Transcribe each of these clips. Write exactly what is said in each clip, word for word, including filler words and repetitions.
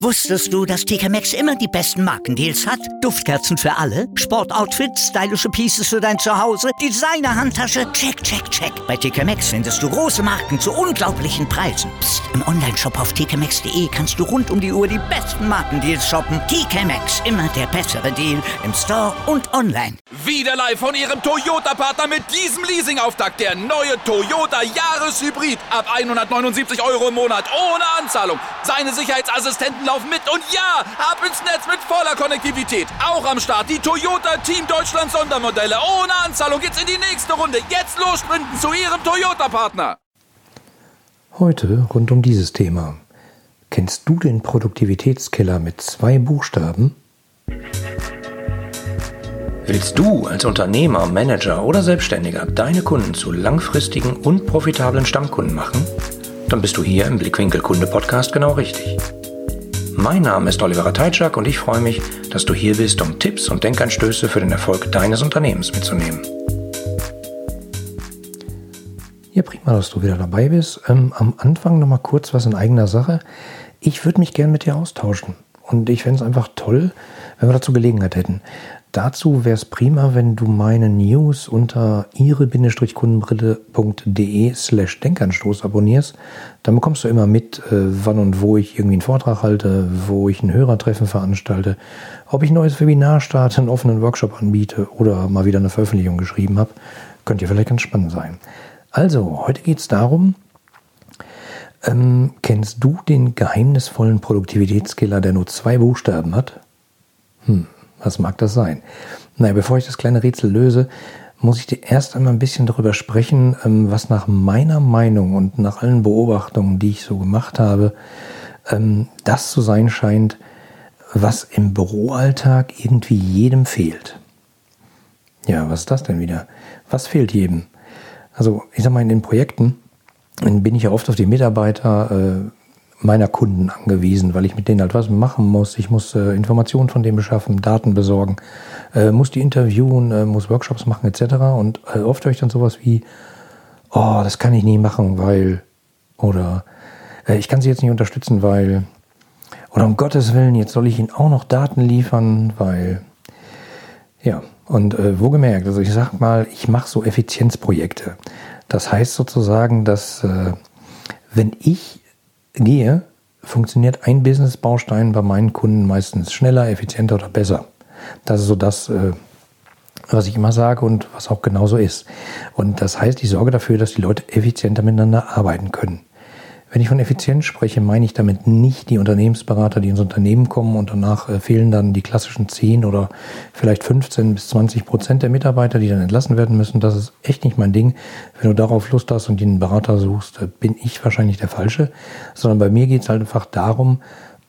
Wusstest du, dass T K Maxx immer die besten Markendeals hat? Duftkerzen für alle, Sportoutfits, stylische Pieces für dein Zuhause, Designer-Handtasche, check, check, check. Bei T K Maxx findest du große Marken zu unglaublichen Preisen. Psst. Im Onlineshop auf t k maxx punkt d e kannst du rund um die Uhr die besten Markendeals shoppen. T K Maxx, immer der bessere Deal im Store und online. Wieder live von Ihrem Toyota-Partner mit diesem Leasing-Auftakt. Der neue Toyota Jahreshybrid. Ab hundertneunundsiebzig Euro im Monat ohne Anzahlung. Seine Sicherheitsassistenten laufen mit und ja, ab ins Netz mit voller Konnektivität. Auch am Start die Toyota Team Deutschland Sondermodelle. Ohne Anzahlung geht's in die nächste Runde. Jetzt los sprinten zu Ihrem Toyota-Partner. Heute rund um dieses Thema. Kennst du den Produktivitätskiller mit zwei Buchstaben? Willst du als Unternehmer, Manager oder Selbstständiger deine Kunden zu langfristigen und profitablen Stammkunden machen? Dann bist du hier im Blickwinkel Kunde Podcast genau richtig. Mein Name ist Oliver Ratajczak und ich freue mich, dass du hier bist, um Tipps und Denkanstöße für den Erfolg deines Unternehmens mitzunehmen. Ja, prima, dass du wieder dabei bist. Ähm, am Anfang nochmal kurz was in eigener Sache. Ich würde mich gerne mit dir austauschen und ich fände es einfach toll, wenn wir dazu Gelegenheit hätten. Dazu wäre es prima, wenn du meine News unter ihre-kundenbrille punkt de slash Denkanstoß abonnierst. Dann bekommst du immer mit, äh, wann und wo ich irgendwie einen Vortrag halte, wo ich ein Hörertreffen veranstalte, ob ich ein neues Webinar starte, einen offenen Workshop anbiete oder mal wieder eine Veröffentlichung geschrieben habe. Könnte ja vielleicht ganz spannend sein. Also, heute geht es darum, ähm, kennst du den geheimnisvollen Produktivitätskiller, der nur zwei Buchstaben hat? Hm. Was mag das sein? Naja, bevor ich das kleine Rätsel löse, muss ich dir erst einmal ein bisschen darüber sprechen, was nach meiner Meinung und nach allen Beobachtungen, die ich so gemacht habe, das zu sein scheint, was im Büroalltag irgendwie jedem fehlt. Ja, was ist das denn wieder? Was fehlt jedem? Also, ich sag mal, in den Projekten bin ich ja oft auf die Mitarbeiter meiner Kunden angewiesen, weil ich mit denen halt was machen muss. Ich muss äh, Informationen von denen beschaffen, Daten besorgen, äh, muss die interviewen, äh, muss Workshops machen et cetera. Und äh, oft höre ich dann sowas wie, oh, das kann ich nie machen, weil, oder äh, ich kann sie jetzt nicht unterstützen, weil, oder um Gottes Willen, jetzt soll ich ihnen auch noch Daten liefern, weil, ja, und äh, wohlgemerkt, also ich sag mal, ich mache so Effizienzprojekte. Das heißt sozusagen, dass äh, wenn ich gehe, funktioniert ein Business-Baustein bei meinen Kunden meistens schneller, effizienter oder besser. Das ist so das, was ich immer sage und was auch genauso ist. Und das heißt, ich sorge dafür, dass die Leute effizienter miteinander arbeiten können. Wenn ich von Effizienz spreche, meine ich damit nicht die Unternehmensberater, die ins Unternehmen kommen und danach äh, fehlen dann die klassischen zehn oder vielleicht fünfzehn bis zwanzig Prozent der Mitarbeiter, die dann entlassen werden müssen. Das ist echt nicht mein Ding. Wenn du darauf Lust hast und den Berater suchst, äh, bin ich wahrscheinlich der Falsche. Sondern bei mir geht es halt einfach darum,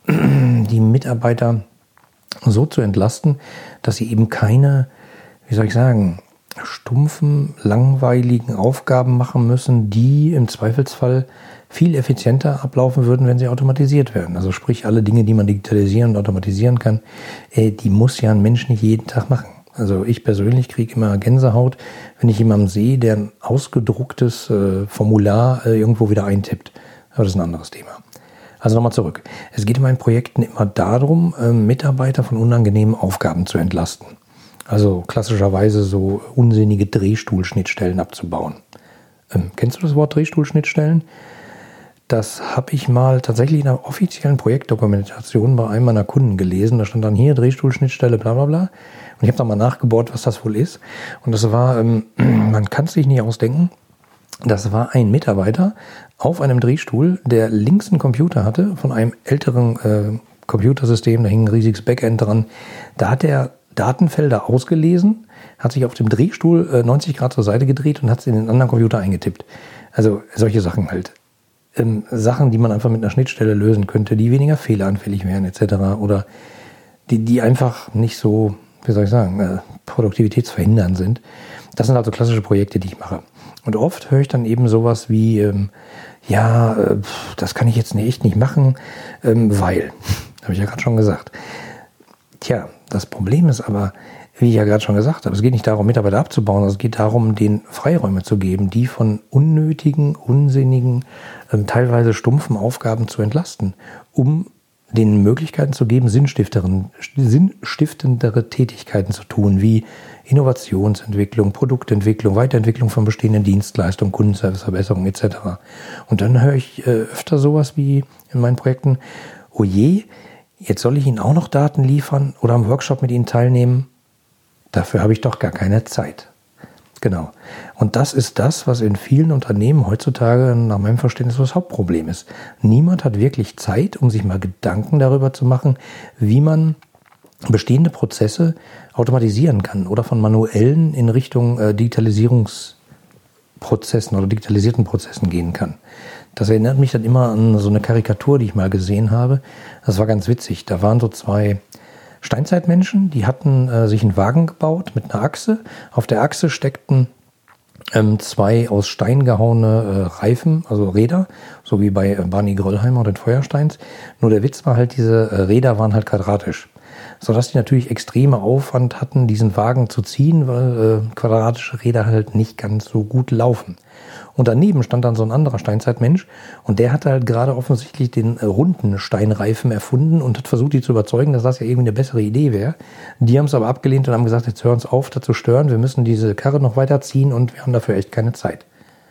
die Mitarbeiter so zu entlasten, dass sie eben keine, wie soll ich sagen, stumpfen, langweiligen Aufgaben machen müssen, die im Zweifelsfall viel effizienter ablaufen würden, wenn sie automatisiert werden. Also sprich, alle Dinge, die man digitalisieren und automatisieren kann, äh, die muss ja ein Mensch nicht jeden Tag machen. Also ich persönlich kriege immer Gänsehaut, wenn ich jemanden sehe, der ein ausgedrucktes äh, Formular äh, irgendwo wieder eintippt. Aber das ist ein anderes Thema. Also nochmal zurück. Es geht in meinen Projekten immer darum, äh, Mitarbeiter von unangenehmen Aufgaben zu entlasten. Also klassischerweise so unsinnige Drehstuhlschnittstellen abzubauen. Ähm, kennst du das Wort Drehstuhlschnittstellen? Das habe ich mal tatsächlich in einer offiziellen Projektdokumentation bei einem meiner Kunden gelesen. Da stand dann hier Drehstuhlschnittstelle, bla bla bla. Und ich habe dann mal nachgebohrt, was das wohl ist. Und das war, ähm, man kann es sich nicht ausdenken, das war ein Mitarbeiter auf einem Drehstuhl, der links einen Computer hatte von einem älteren äh, Computersystem. Da hing ein riesiges Backend dran. Da hat er Datenfelder ausgelesen, hat sich auf dem Drehstuhl äh, neunzig Grad zur Seite gedreht und hat es in den anderen Computer eingetippt. Also solche Sachen halt. Ähm, Sachen, die man einfach mit einer Schnittstelle lösen könnte, die weniger fehleranfällig wären et cetera. Oder die, die einfach nicht so, wie soll ich sagen, äh, produktivitätsverhindernd sind. Das sind also klassische Projekte, die ich mache. Und oft höre ich dann eben sowas wie, ähm, ja, äh, das kann ich jetzt echt nicht machen, ähm, weil, habe ich ja gerade schon gesagt. Tja, das Problem ist aber, wie ich ja gerade schon gesagt habe, es geht nicht darum, Mitarbeiter abzubauen, es geht darum, denen Freiräume zu geben, die von unnötigen, unsinnigen, ähm, teilweise stumpfen Aufgaben zu entlasten, um denen Möglichkeiten zu geben, sinnstiftendere Tätigkeiten zu tun, wie Innovationsentwicklung, Produktentwicklung, Weiterentwicklung von bestehenden Dienstleistungen, Kundenserviceverbesserung et cetera. Und dann höre ich äh, öfter sowas wie in meinen Projekten, oh je, jetzt soll ich Ihnen auch noch Daten liefern oder am Workshop mit Ihnen teilnehmen? Dafür habe ich doch gar keine Zeit. Genau. Und das ist das, was in vielen Unternehmen heutzutage nach meinem Verständnis das Hauptproblem ist. Niemand hat wirklich Zeit, um sich mal Gedanken darüber zu machen, wie man bestehende Prozesse automatisieren kann oder von manuellen in Richtung äh, Digitalisierungsprozessen oder digitalisierten Prozessen gehen kann. Das erinnert mich dann immer an so eine Karikatur, die ich mal gesehen habe. Das war ganz witzig. Da waren so zwei Steinzeitmenschen, die hatten äh, sich einen Wagen gebaut mit einer Achse. Auf der Achse steckten ähm, zwei aus Stein gehauene äh, Reifen, also Räder, so wie bei äh, Barney Gröllheimer und den Feuersteins. Nur der Witz war halt, diese äh, Räder waren halt quadratisch, sodass die natürlich extreme Aufwand hatten, diesen Wagen zu ziehen, weil äh, quadratische Räder halt nicht ganz so gut laufen. Und daneben stand dann so ein anderer Steinzeitmensch und der hatte halt gerade offensichtlich den äh, runden Steinreifen erfunden und hat versucht, die zu überzeugen, dass das ja irgendwie eine bessere Idee wäre. Die haben es aber abgelehnt und haben gesagt, jetzt hör uns auf, da zu stören, wir müssen diese Karre noch weiterziehen und wir haben dafür echt keine Zeit.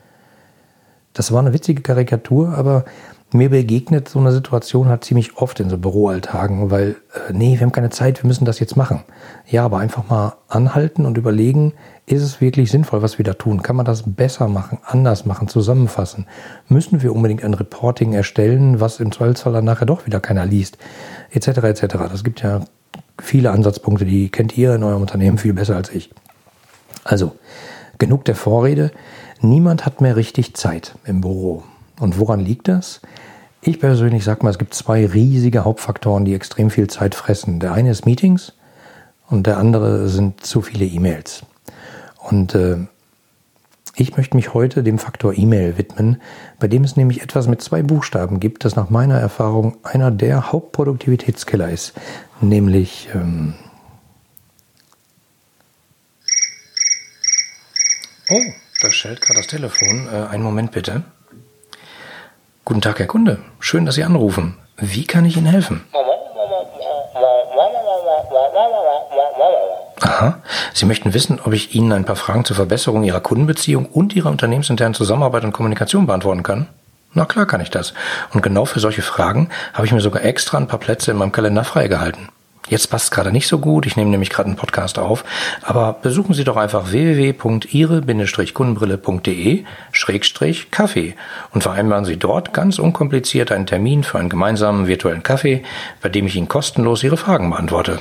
Das war eine witzige Karikatur, aber mir begegnet so eine Situation halt ziemlich oft in so Büroalltagen, weil, äh, nee, wir haben keine Zeit, wir müssen das jetzt machen. Ja, aber einfach mal anhalten und überlegen, ist es wirklich sinnvoll, was wir da tun? Kann man das besser machen, anders machen, zusammenfassen? Müssen wir unbedingt ein Reporting erstellen, was im Zweifelsfall dann nachher doch wieder keiner liest? Etc. et cetera. Das gibt ja viele Ansatzpunkte, die kennt ihr in eurem Unternehmen viel besser als ich. Also, genug der Vorrede. Niemand hat mehr richtig Zeit im Büro. Und woran liegt das? Ich persönlich sage mal, es gibt zwei riesige Hauptfaktoren, die extrem viel Zeit fressen. Der eine ist Meetings und der andere sind zu viele E-Mails. Und äh, ich möchte mich heute dem Faktor E-Mail widmen, bei dem es nämlich etwas mit zwei Buchstaben gibt, das nach meiner Erfahrung einer der Hauptproduktivitätskiller ist. Nämlich ähm oh, da schellt gerade das Telefon. Äh, einen Moment bitte. Guten Tag, Herr Kunde. Schön, dass Sie anrufen. Wie kann ich Ihnen helfen? Aha. Sie möchten wissen, ob ich Ihnen ein paar Fragen zur Verbesserung Ihrer Kundenbeziehung und Ihrer unternehmensinternen Zusammenarbeit und Kommunikation beantworten kann? Na klar kann ich das. Und genau für solche Fragen habe ich mir sogar extra ein paar Plätze in meinem Kalender freigehalten. Jetzt passt es gerade nicht so gut, ich nehme nämlich gerade einen Podcast auf, aber besuchen Sie doch einfach w w w punkt ihre Bindestrich kundenbrille punkt de Schrägstrich Kaffee und vereinbaren Sie dort ganz unkompliziert einen Termin für einen gemeinsamen virtuellen Kaffee, bei dem ich Ihnen kostenlos Ihre Fragen beantworte.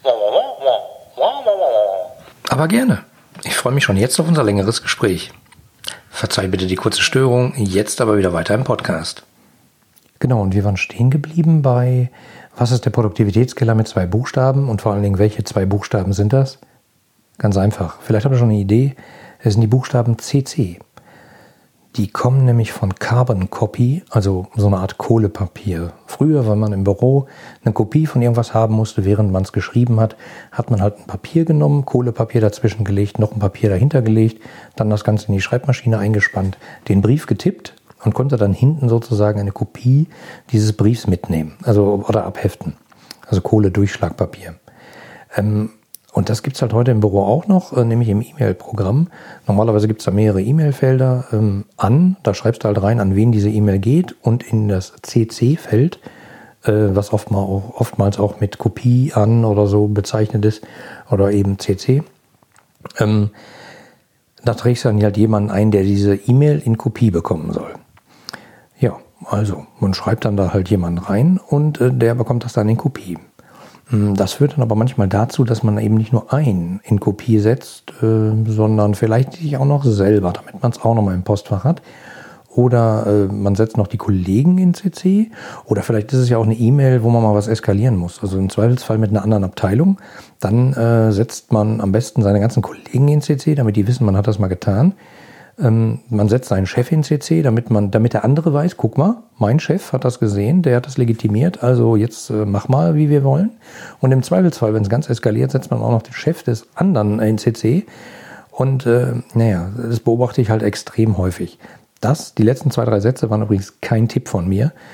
Aber gerne. Ich freue mich schon jetzt auf unser längeres Gespräch. Verzeih bitte die kurze Störung, jetzt aber wieder weiter im Podcast. Genau, und wir waren stehen geblieben bei... Was ist der Produktivitätskiller mit zwei Buchstaben und vor allen Dingen, welche zwei Buchstaben sind das? Ganz einfach. Vielleicht habt ihr schon eine Idee. Es sind die Buchstaben C C. Die kommen nämlich von Carbon Copy, also so eine Art Kohlepapier. Früher, wenn man im Büro eine Kopie von irgendwas haben musste, während man es geschrieben hat, hat man halt ein Papier genommen, Kohlepapier dazwischen gelegt, noch ein Papier dahinter gelegt, dann das Ganze in die Schreibmaschine eingespannt, den Brief getippt und konnte dann hinten sozusagen eine Kopie dieses Briefs mitnehmen, also oder abheften, also Kohle-Durchschlagpapier. Ähm, und das gibt's halt heute im Büro auch noch, äh, nämlich im E-Mail-Programm. Normalerweise gibt's da mehrere E-Mail-Felder ähm, an, da schreibst du halt rein, an wen diese E-Mail geht und in das C C-Feld, äh, was oftmals auch, oftmals auch mit Kopie an oder so bezeichnet ist, oder eben C C, ähm, da trägst du dann halt jemanden ein, der diese E-Mail in Kopie bekommen soll. Ja, also man schreibt dann da halt jemanden rein und äh, der bekommt das dann in Kopie. Das führt dann aber manchmal dazu, dass man eben nicht nur einen in Kopie setzt, äh, sondern vielleicht sich auch noch selber, damit man es auch nochmal im Postfach hat. Oder äh, man setzt noch die Kollegen in C C. Oder vielleicht ist es ja auch eine E-Mail, wo man mal was eskalieren muss. Also im Zweifelsfall mit einer anderen Abteilung. Dann äh, setzt man am besten seine ganzen Kollegen in C C, damit die wissen, man hat das mal getan. Ähm, man setzt seinen Chef in C C, damit man, damit der andere weiß, guck mal, mein Chef hat das gesehen, der hat das legitimiert, also jetzt äh, mach mal, wie wir wollen. Und im Zweifelsfall, wenn es ganz eskaliert, setzt man auch noch den Chef des anderen in C C. Und äh, naja, das beobachte ich halt extrem häufig. Das, die letzten zwei, drei Sätze waren übrigens kein Tipp von mir.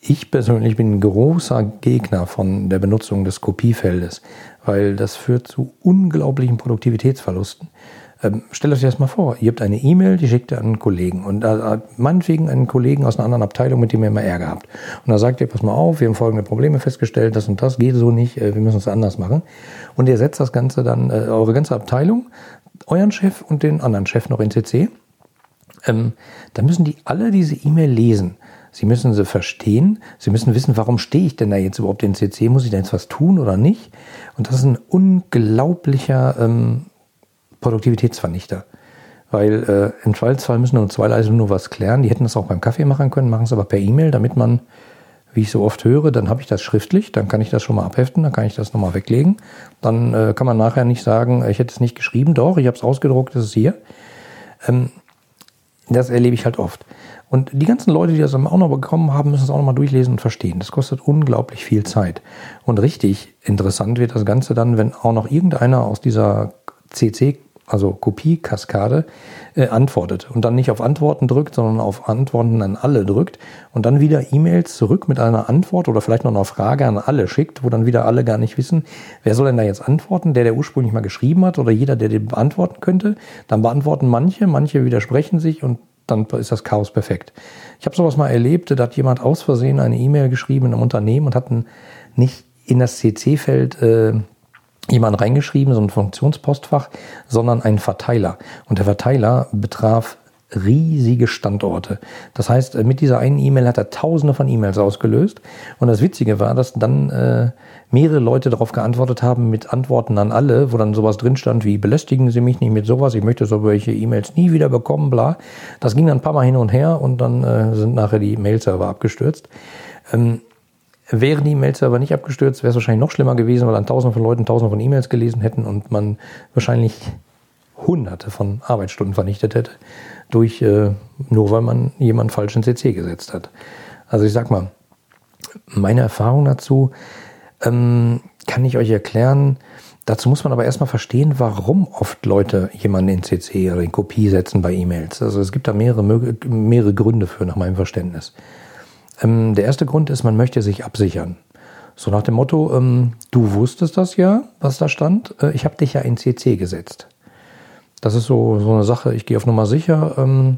Ich persönlich bin ein großer Gegner von der Benutzung des Kopiefeldes, weil das führt zu unglaublichen Produktivitätsverlusten. Ähm, stellt euch das mal vor, ihr habt eine E-Mail, die schickt ihr an einen Kollegen und äh, meinetwegen einen Kollegen aus einer anderen Abteilung, mit dem ihr immer Ärger habt. Und da sagt ihr, pass mal auf, wir haben folgende Probleme festgestellt, das und das geht so nicht, äh, wir müssen es anders machen. Und ihr setzt das Ganze dann, äh, eure ganze Abteilung, euren Chef und den anderen Chef noch in C C. Ähm, da müssen die alle diese E-Mail lesen. Sie müssen sie verstehen. Sie müssen wissen, warum stehe ich denn da jetzt überhaupt in C C? Muss ich da jetzt was tun oder nicht? Und das ist ein unglaublicher ähm, Produktivitätsvernichter. Weil äh, im Zweifelsfall müssen nur zwei Leute nur was klären. Die hätten das auch beim Kaffee machen können, machen es aber per E-Mail, damit man, wie ich so oft höre, dann habe ich das schriftlich, dann kann ich das schon mal abheften, dann kann ich das nochmal weglegen. Dann äh, kann man nachher nicht sagen, ich hätte es nicht geschrieben. Doch, ich habe es ausgedruckt, das ist hier. Ähm, das erlebe ich halt oft. Und die ganzen Leute, die das auch noch bekommen haben, müssen es auch noch mal durchlesen und verstehen. Das kostet unglaublich viel Zeit. Und richtig interessant wird das Ganze dann, wenn auch noch irgendeiner aus dieser C C, also Kopiekaskade, äh, antwortet. Und dann nicht auf Antworten drückt, sondern auf Antworten an alle drückt. Und dann wieder E-Mails zurück mit einer Antwort oder vielleicht noch eine Frage an alle schickt, wo dann wieder alle gar nicht wissen, wer soll denn da jetzt antworten? Der, der ursprünglich mal geschrieben hat oder jeder, der den beantworten könnte. Dann beantworten manche, manche widersprechen sich und dann ist das Chaos perfekt. Ich habe sowas mal erlebt, da hat jemand aus Versehen eine E-Mail geschrieben in einem Unternehmen und hat nicht in das C C-Feld äh, jemand reingeschrieben, so ein Funktionspostfach, sondern einen Verteiler. Und der Verteiler betraf riesige Standorte. Das heißt, mit dieser einen E-Mail hat er tausende von E-Mails ausgelöst. Und das Witzige war, dass dann äh, mehrere Leute darauf geantwortet haben mit Antworten an alle, wo dann sowas drin stand wie, belästigen Sie mich nicht mit sowas, ich möchte solche E-Mails nie wieder bekommen, bla. Das ging dann ein paar Mal hin und her und dann äh, sind nachher die Mail-Server abgestürzt. Ähm, Wären die Mail-Server nicht abgestürzt, wäre es wahrscheinlich noch schlimmer gewesen, weil dann tausende von Leuten tausende von E-Mails gelesen hätten und man wahrscheinlich hunderte von Arbeitsstunden vernichtet hätte, durch äh, nur weil man jemanden falsch in C C gesetzt hat. Also ich sag mal, meine Erfahrung dazu ähm, kann ich euch erklären. Dazu muss man aber erstmal verstehen, warum oft Leute jemanden in C C oder in Kopie setzen bei E-Mails. Also es gibt da mehrere, mehrere Gründe für, nach meinem Verständnis. Ähm, der erste Grund ist, man möchte sich absichern. So nach dem Motto, ähm, du wusstest das ja, was da stand, äh, ich habe dich ja in C C gesetzt. Das ist so, so eine Sache, ich gehe auf Nummer sicher, ähm,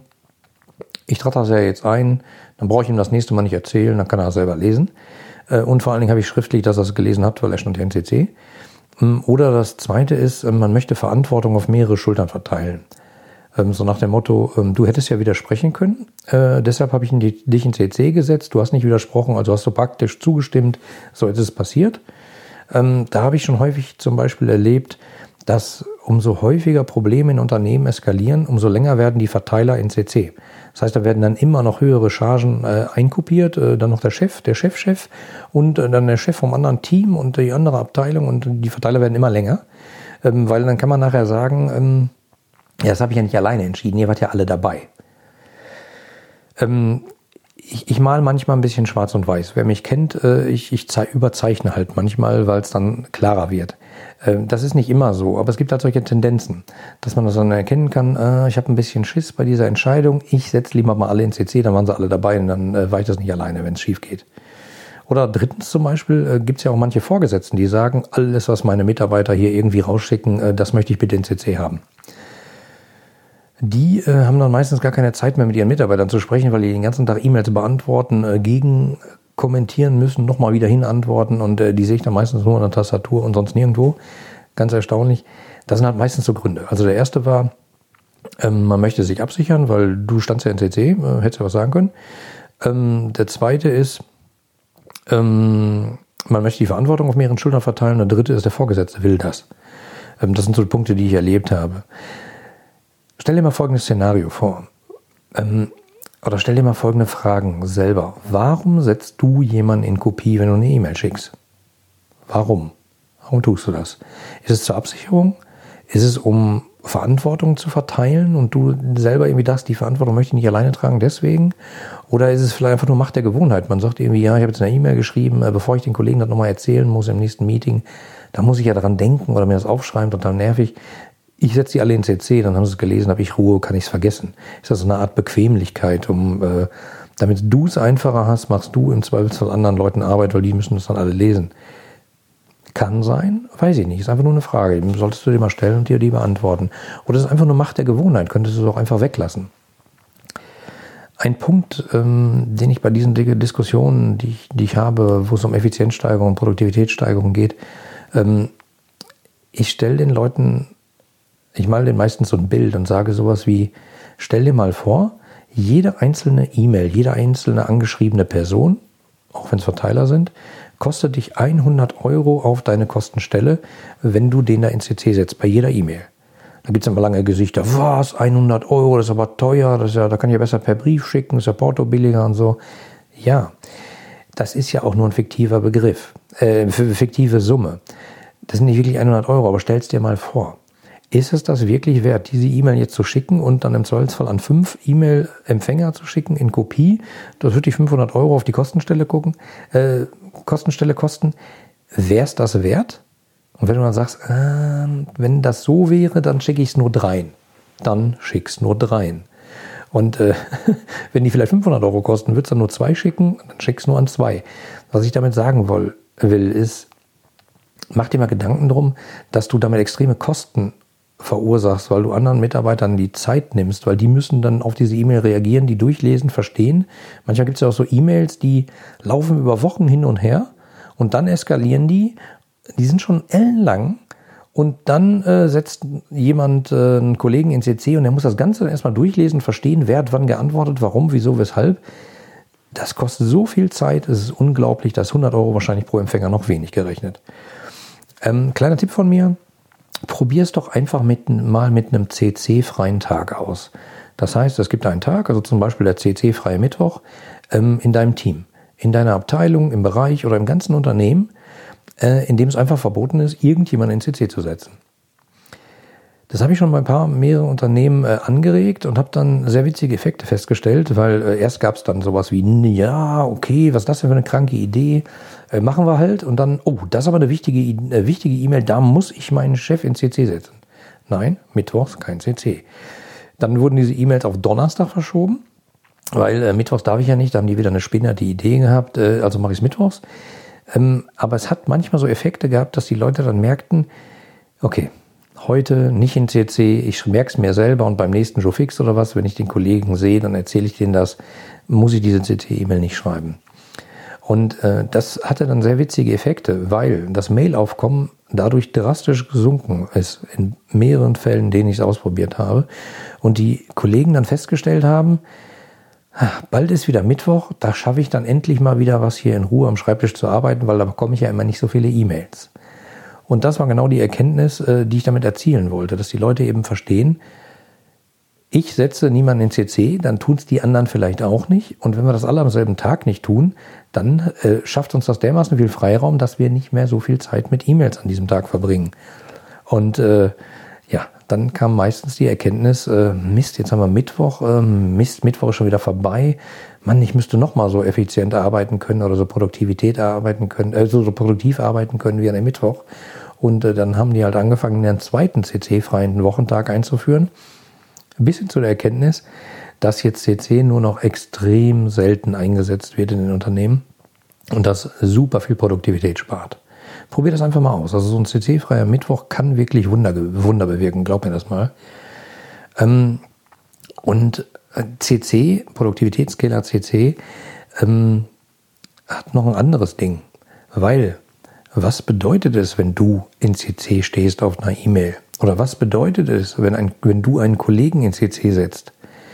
ich trage das ja jetzt ein, dann brauche ich ihm das nächste Mal nicht erzählen, dann kann er das selber lesen. Äh, und vor allen Dingen habe ich schriftlich, dass er es gelesen hat, weil er stand ja in C C. Ähm, oder das zweite ist, äh, man möchte Verantwortung auf mehrere Schultern verteilen. Ähm, so nach dem Motto, ähm, du hättest ja widersprechen können, äh, deshalb habe ich in die, dich in C C gesetzt, du hast nicht widersprochen, also hast du praktisch zugestimmt, so ist es passiert. Ähm, da habe ich schon häufig zum Beispiel erlebt, dass umso häufiger Probleme in Unternehmen eskalieren, umso länger werden die Verteiler in C C. Das heißt, da werden dann immer noch höhere Chargen äh, einkopiert, äh, dann noch der Chef, der Chefchef und äh, dann der Chef vom anderen Team und die andere Abteilung und die Verteiler werden immer länger, ähm, weil dann kann man nachher sagen, ähm, ja, das habe ich ja nicht alleine entschieden, ihr wart ja alle dabei. Ähm, ich, ich male manchmal ein bisschen schwarz und weiß. Wer mich kennt, äh, ich, ich zei- überzeichne halt manchmal, weil es dann klarer wird. Äh, das ist nicht immer so, aber es gibt halt solche Tendenzen, dass man das dann erkennen kann, äh, ich habe ein bisschen Schiss bei dieser Entscheidung, ich setze lieber mal alle in C C, dann waren sie alle dabei und dann äh, war ich das nicht alleine, wenn es schief geht. Oder drittens zum Beispiel äh, gibt es ja auch manche Vorgesetzten, die sagen, alles, was meine Mitarbeiter hier irgendwie rausschicken, äh, das möchte ich bitte in C C haben. Die äh, haben dann meistens gar keine Zeit mehr mit ihren Mitarbeitern zu sprechen, weil die den ganzen Tag E-Mails beantworten, äh, gegen kommentieren müssen, nochmal wieder hin antworten und äh, die sehe ich dann meistens nur an der Tastatur und sonst nirgendwo. Ganz erstaunlich. Das sind halt meistens so Gründe. Also der erste war, ähm, man möchte sich absichern, weil du standst ja in C C, äh, hättest ja was sagen können. Ähm, der zweite ist, ähm, man möchte die Verantwortung auf mehreren Schultern verteilen. Der dritte ist, der Vorgesetzte will das. Ähm, das sind so die Punkte, die ich erlebt habe. Stell dir mal folgendes Szenario vor. Ähm, oder stell dir mal folgende Fragen selber. Warum setzt du jemanden in Kopie, wenn du eine E-Mail schickst? Warum? Warum tust du das? Ist es zur Absicherung? Ist es, um Verantwortung zu verteilen und du selber irgendwie das, die Verantwortung möchte ich nicht alleine tragen, deswegen? Oder ist es vielleicht einfach nur Macht der Gewohnheit? Man sagt irgendwie, ja, ich habe jetzt eine E-Mail geschrieben, bevor ich den Kollegen das nochmal erzählen muss im nächsten Meeting, da muss ich ja daran denken oder mir das aufschreiben, total nervig. Ich setze die alle in C C, dann haben sie es gelesen, habe ich Ruhe, kann ich es vergessen. Ist das so eine Art Bequemlichkeit, um äh, Damit du es einfacher hast, machst du im Zweifelsfall anderen Leuten Arbeit, weil die müssen das dann alle lesen. Kann sein, weiß ich nicht. Ist einfach nur eine Frage. Die solltest du dir mal stellen und dir die beantworten. Oder es ist einfach nur Macht der Gewohnheit. Könntest du es auch einfach weglassen. Ein Punkt, ähm, den ich bei diesen Diskussionen, die ich, die ich habe, wo es um Effizienzsteigerung und Produktivitätssteigerung geht, ähm, ich stelle den Leuten, ich male den meistens so ein Bild und sage sowas wie, stell dir mal vor, jede einzelne E-Mail, jede einzelne angeschriebene Person, auch wenn es Verteiler sind, kostet dich hundert Euro auf deine Kostenstelle, wenn du den da ins C C setzt, bei jeder E-Mail. Da gibt es immer lange Gesichter, was, hundert Euro, das ist aber teuer, das ist ja, da kann ich ja besser per Brief schicken, ist ja Porto billiger und so. Ja, das ist ja auch nur ein fiktiver Begriff, äh, fiktive Summe. Das sind nicht wirklich hundert Euro, aber stell's dir mal vor. Ist es das wirklich wert, diese E-Mail jetzt zu schicken und dann im Zweifelsfall an fünf E-Mail-Empfänger zu schicken in Kopie? Das wird die fünfhundert Euro auf die Kostenstelle gucken, äh, Kostenstelle kosten. Wäre es das wert? Und wenn du dann sagst, äh, wenn das so wäre, dann schicke ich es nur dreien. Dann schick's nur dreien. Und äh, wenn die vielleicht fünfhundert Euro kosten, würdest du dann nur zwei schicken, dann schick's nur an zwei. Was ich damit sagen will, will ist, mach dir mal Gedanken drum, dass du damit extreme Kosten verursachst, weil du anderen Mitarbeitern die Zeit nimmst, weil die müssen dann auf diese E-Mail reagieren, die durchlesen, verstehen. Manchmal gibt es ja auch so E-Mails, die laufen über Wochen hin und her und dann eskalieren die, die sind schon ellenlang und dann äh, setzt jemand äh, einen Kollegen in C C und der muss das Ganze erstmal durchlesen, verstehen, wer hat wann geantwortet, warum, wieso, weshalb. Das kostet so viel Zeit, es ist unglaublich, dass hundert Euro wahrscheinlich pro Empfänger noch wenig gerechnet. Ähm, kleiner Tipp von mir, probier es doch einfach mit, mal mit einem C C-freien Tag aus. Das heißt, es gibt einen Tag, also zum Beispiel der C C-freie Mittwoch, ähm, in deinem Team, in deiner Abteilung, im Bereich oder im ganzen Unternehmen, äh, in dem es einfach verboten ist, irgendjemanden in C C zu setzen. Das habe ich schon bei ein paar, mehreren Unternehmen äh, angeregt und habe dann sehr witzige Effekte festgestellt, weil äh, erst gab es dann sowas wie, ja, okay, was ist das denn für eine kranke Idee? Äh, machen wir halt. Und dann, oh, das ist aber eine wichtige äh, wichtige E-Mail, da muss ich meinen Chef in C C setzen. Nein, mittwochs kein C C. Dann wurden diese E-Mails auf Donnerstag verschoben, weil äh, mittwochs darf ich ja nicht, da haben die wieder eine spinnerte Idee gehabt, äh, also mache ich es mittwochs. Ähm, aber es hat manchmal so Effekte gehabt, dass die Leute dann merkten, okay, heute nicht in C C, ich merke es mir selber und beim nächsten Joe Fix oder was, wenn ich den Kollegen sehe, dann erzähle ich denen das, muss ich diese C C-E-Mail nicht schreiben. Und äh, das hatte dann sehr witzige Effekte, weil das Mailaufkommen dadurch drastisch gesunken ist, in mehreren Fällen, in denen ich es ausprobiert habe. Und die Kollegen dann festgestellt haben, bald ist wieder Mittwoch, da schaffe ich dann endlich mal wieder was hier in Ruhe am Schreibtisch zu arbeiten, weil da bekomme ich ja immer nicht so viele E-Mails. Und das war genau die Erkenntnis, die ich damit erzielen wollte, dass die Leute eben verstehen, ich setze niemanden in C C, dann tun es die anderen vielleicht auch nicht. Und wenn wir das alle am selben Tag nicht tun, dann äh, schafft uns das dermaßen viel Freiraum, dass wir nicht mehr so viel Zeit mit E-Mails an diesem Tag verbringen. Und äh, ja, dann kam meistens die Erkenntnis, äh, Mist, jetzt haben wir Mittwoch, äh, Mist, Mittwoch ist schon wieder vorbei. Mann, ich müsste noch mal so effizient arbeiten können oder so Produktivität arbeiten können, äh, so, so produktiv arbeiten können wie an dem Mittwoch. Und äh, dann haben die halt angefangen, einen zweiten C C-freien Wochentag einzuführen. Bis hin zu der Erkenntnis, dass jetzt C C nur noch extrem selten eingesetzt wird in den Unternehmen und das super viel Produktivität spart. Probier das einfach mal aus. Also so ein C C-freier Mittwoch kann wirklich Wunder, Wunder bewirken, glaub mir das mal. Ähm, und C C, Produktivitätsscaler C C, ähm, hat noch ein anderes Ding. Weil, was bedeutet es, wenn du in C C stehst auf einer E-Mail? Oder was bedeutet es, wenn, ein, wenn du einen Kollegen in C C setzt?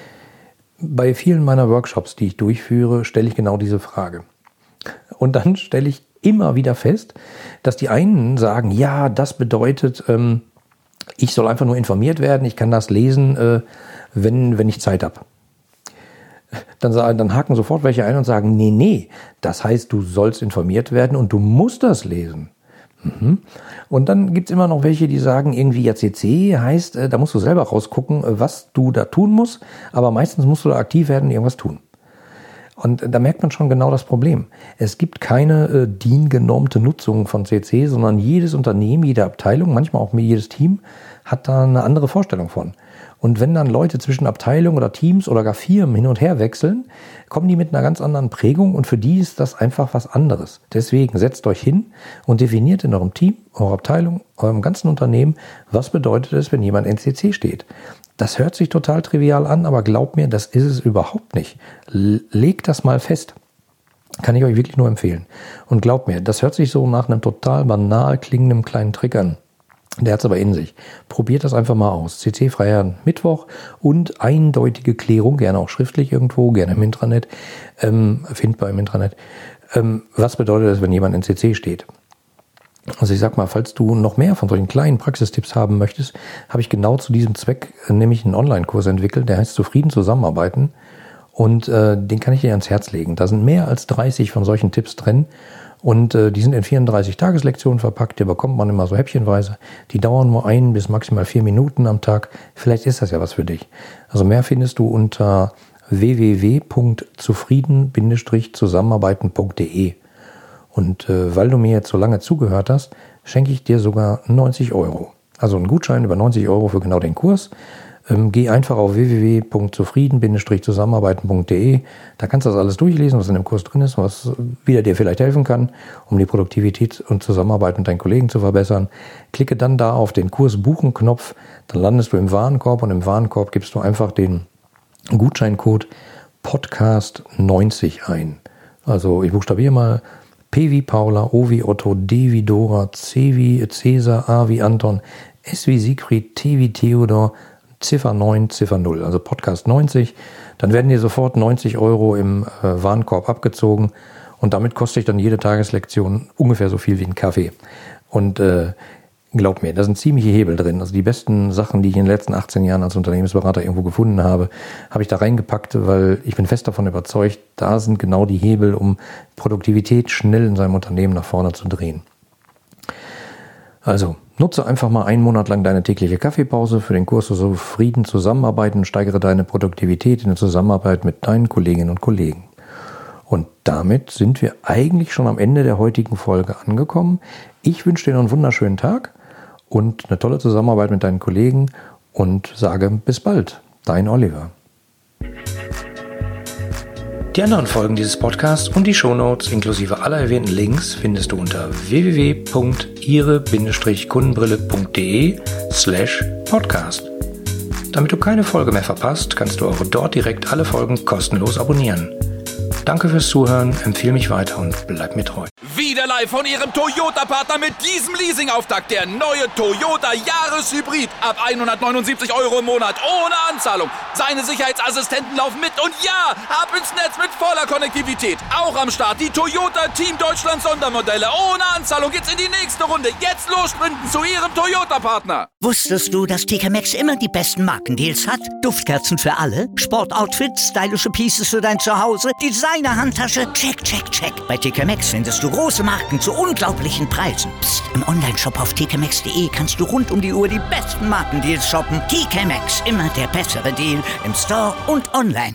Bei vielen meiner Workshops, die ich durchführe, stelle ich genau diese Frage. Und dann stelle ich immer wieder fest, dass die einen sagen, ja, das bedeutet, ähm, ich soll einfach nur informiert werden, ich kann das lesen, äh, wenn, wenn ich Zeit habe. Dann, sagen, dann haken sofort welche ein und sagen, nee, nee, das heißt, du sollst informiert werden und du musst das lesen. Mhm. Und dann gibt's immer noch welche, die sagen, irgendwie ja C C heißt, äh, da musst du selber rausgucken, was du da tun musst, aber meistens musst du da aktiv werden und irgendwas tun. Und da merkt man schon genau das Problem. Es gibt keine äh, D I N-genormte Nutzung von C C, sondern jedes Unternehmen, jede Abteilung, manchmal auch jedes Team, hat da eine andere Vorstellung von. Und wenn dann Leute zwischen Abteilungen oder Teams oder gar Firmen hin und her wechseln, kommen die mit einer ganz anderen Prägung und für die ist das einfach was anderes. Deswegen setzt euch hin und definiert in eurem Team, eurer Abteilung, eurem ganzen Unternehmen, was bedeutet es, wenn jemand in C C steht. Das hört sich total trivial an, aber glaubt mir, das ist es überhaupt nicht. Legt das mal fest. Kann ich euch wirklich nur empfehlen. Und glaubt mir, das hört sich so nach einem total banal klingenden kleinen Trick an. Der hat es aber in sich. Probiert das einfach mal aus. C C-freier Mittwoch und eindeutige Klärung, gerne auch schriftlich irgendwo, gerne im Intranet, ähm, findbar im Intranet. Ähm, was bedeutet es, wenn jemand in C C steht? Also ich sag mal, falls du noch mehr von solchen kleinen Praxistipps haben möchtest, habe ich genau zu diesem Zweck nämlich einen Online-Kurs entwickelt, der heißt Zufrieden zusammenarbeiten und äh, den kann ich dir ans Herz legen. Da sind mehr als dreißig von solchen Tipps drin und äh, die sind in vierunddreißig Tageslektionen verpackt, die bekommt man immer so häppchenweise. Die dauern nur ein bis maximal vier Minuten am Tag. Vielleicht ist das ja was für dich. Also mehr findest du unter w w w punkt zufrieden zusammenarbeiten punkt d e. Und äh, weil du mir jetzt so lange zugehört hast, schenke ich dir sogar neunzig Euro. Also einen Gutschein über neunzig Euro für genau den Kurs. Ähm, geh einfach auf w w w punkt zufrieden zusammenarbeiten punkt d e. Da kannst du das alles durchlesen, was in dem Kurs drin ist, was wieder dir vielleicht helfen kann, um die Produktivität und Zusammenarbeit mit deinen Kollegen zu verbessern. Klicke dann da auf den Kurs Buchen-Knopf, dann landest du im Warenkorb und im Warenkorb gibst du einfach den Gutscheincode Podcast neunzig ein. Also ich buchstabiere mal P wie Paula, O wie Otto, D wie Dora, C wie Cäsar, A wie Anton, S wie Siegfried, T wie Theodor, Ziffer neun, Ziffer null, also Podcast neunzig. Dann werden dir sofort neunzig Euro im äh, Warenkorb abgezogen und damit kostet dann jede Tageslektion ungefähr so viel wie ein Kaffee. Und äh, glaub mir, da sind ziemliche Hebel drin. Also die besten Sachen, die ich in den letzten achtzehn Jahren als Unternehmensberater irgendwo gefunden habe, habe ich da reingepackt, weil ich bin fest davon überzeugt, da sind genau die Hebel, um Produktivität schnell in seinem Unternehmen nach vorne zu drehen. Also nutze einfach mal einen Monat lang deine tägliche Kaffeepause für den Kurs Zufrieden zusammenarbeiten, steigere deine Produktivität in der Zusammenarbeit mit deinen Kolleginnen und Kollegen. Und damit sind wir eigentlich schon am Ende der heutigen Folge angekommen. Ich wünsche dir noch einen wunderschönen Tag und eine tolle Zusammenarbeit mit deinen Kollegen und sage bis bald. Dein Oliver. Die anderen Folgen dieses Podcasts und die Shownotes inklusive aller erwähnten Links findest du unter w w w punkt ihre kundenbrille punkt d e slash podcast. Damit du keine Folge mehr verpasst, kannst du auch dort direkt alle Folgen kostenlos abonnieren. Danke fürs Zuhören, empfehle mich weiter und bleib mir treu. Wieder live von Ihrem Toyota-Partner mit diesem Leasing-Auftakt. Der neue Toyota Jahreshybrid. Ab hundertneunundsiebzig Euro im Monat. Ohne Anzahlung. Seine Sicherheitsassistenten laufen mit. Und ja, ab ins Netz mit voller Konnektivität. Auch am Start die Toyota Team Deutschland Sondermodelle. Ohne Anzahlung geht's in die nächste Runde. Jetzt los sprinten zu Ihrem Toyota-Partner. Wusstest du, dass T K Maxx immer die besten Markendeals hat? Duftkerzen für alle, Sportoutfits, stylische Pieces für dein Zuhause, Designer-Handtasche, check, check, check. Bei T K Maxx findest du große Marken zu unglaublichen Preisen. Psst. Im Onlineshop auf t k maxx punkt d e kannst du rund um die Uhr die besten Markendeals shoppen. T K Maxx, immer der bessere Deal im Store und online.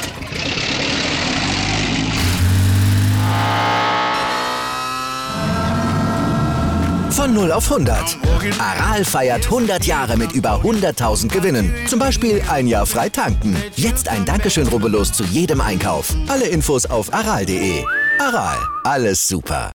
Von null auf hundert. Aral feiert hundert Jahre mit über hunderttausend Gewinnen. Zum Beispiel ein Jahr frei tanken. Jetzt ein Dankeschön, rubbellos zu jedem Einkauf. Alle Infos auf aral punkt d e. Aral, alles super.